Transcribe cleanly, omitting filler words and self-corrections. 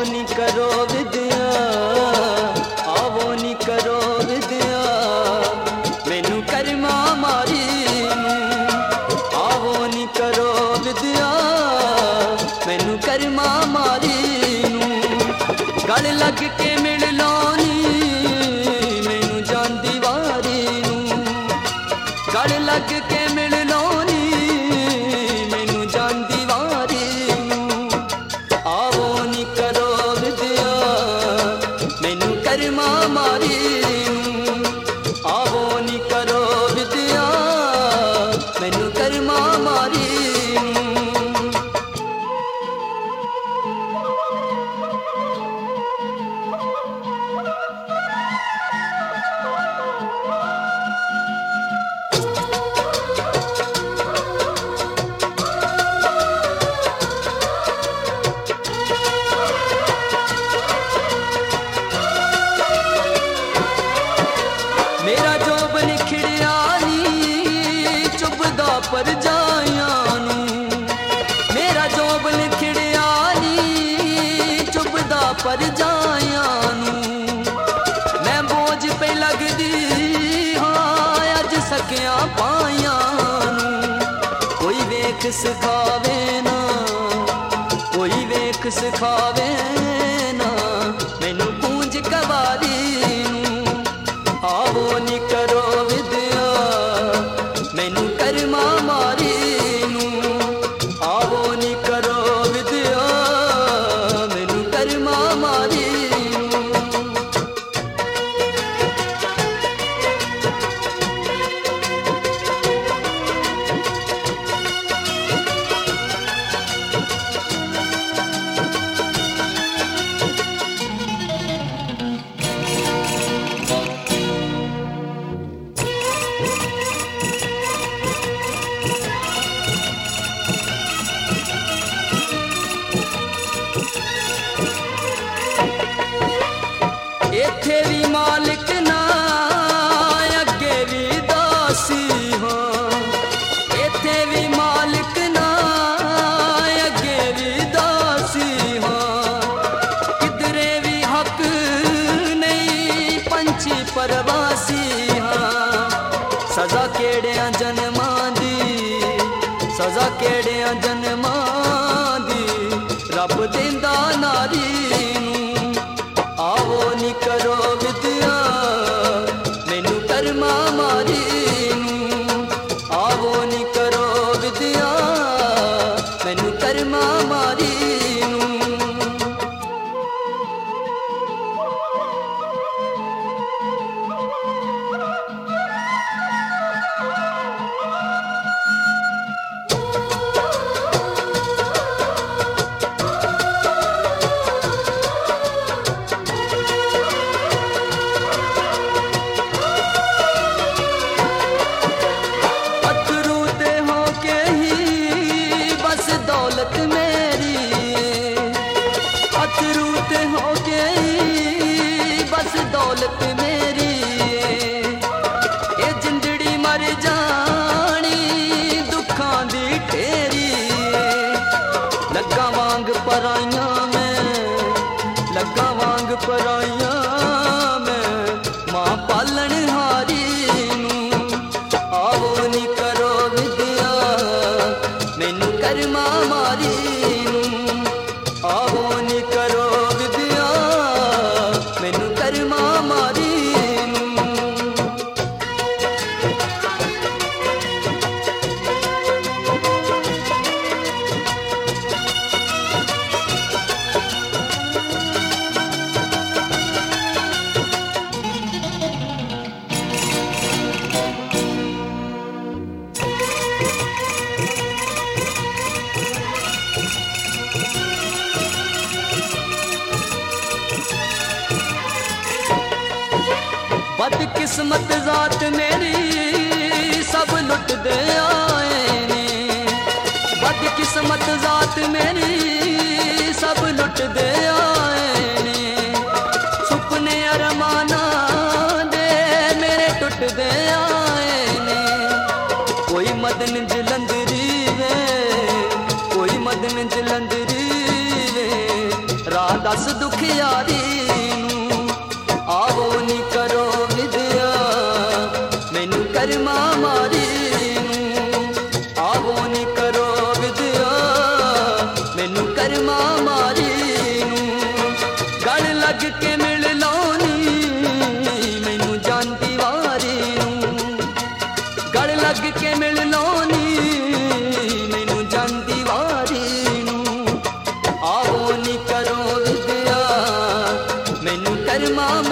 नी करो विद्या, आवो नी करो विद्या, मैनू करमा मारी नू। आवो नी करो विद्या, मैनू करमा मारी नू। गल लग के मिल लो नी, मैनू जांदी वारी नू। गल लग के मिल लो नी, मैनू जांदी वारी नू। आवो नी करो विद्या, मैनू करमा मारी नू। आवो नी करो विद्या, मैनू करमा मारी नू। मेरा जोबन खिड़िया नी, चुभदा पर जाया नू। मेरा जोबन खिड़िया नी, चुभदा पर जाया नू। मैं बोझ पे लगदी हाँ अज सकिया पाया नू। कोई वेख सिखावे ना, कोई वेख सिखावे ना, मैनू गूंज कवारी नू। आवो नी करो विद्या, मैनू करमा मारी नू। आवो नी करो विद्या, मैनू करमा मारी नू। इत्थे भी मालिक ना, अगे भी दासी हाँ। इत्थे भी मालिक ना, अगे भी दासी हाँ। किधरे भी हक नहीं, पंछी परवासी हाँ। सजा केड़िया जन्मां दी, सजा केड़िया जन्मां दी, रब देंदा नारी नू। आवो नी करो विद्या, मैनू करमा मारी नू। आवो नी करो विद्या, मैनू करमा मारी नू। दौलत मेरी अथरू ते हो गई, बस दौलत मेरी। ये जिंदड़ी मर जानी, दुखां दी ढेरी। लग्गा वांग पराइयां में, लग्गा वांग पराइयां में, मां पालन हारी नू। आवो नी करो विद्या, मैनू करमा मारी नू। आवो नी करो विद्या, मैनू करमा मारी नू। बदकिस्मत जात मेरी, सब लुट दे आए ने। बदकिस्मत जात मेरी, सब लुट दे आए ने। सुपने अरमाना दे मेरे टुट दे आए ने। कोई मदन जलंधरी वे, कोई मदन जलंधरी वे, राह दस दुखियारी नूं। आवो नी करो विद्या मैनू कर्मा मारी नूं। आवो नी करो विद्या मैनू कर्मा मारी नूं। गल लग के मिल लौनी मैनू जानती वारी नूं। गल लग के मिल लौनी मैनू जानती वारी नूं। आवो नी करो विद्या मैनू कर्मा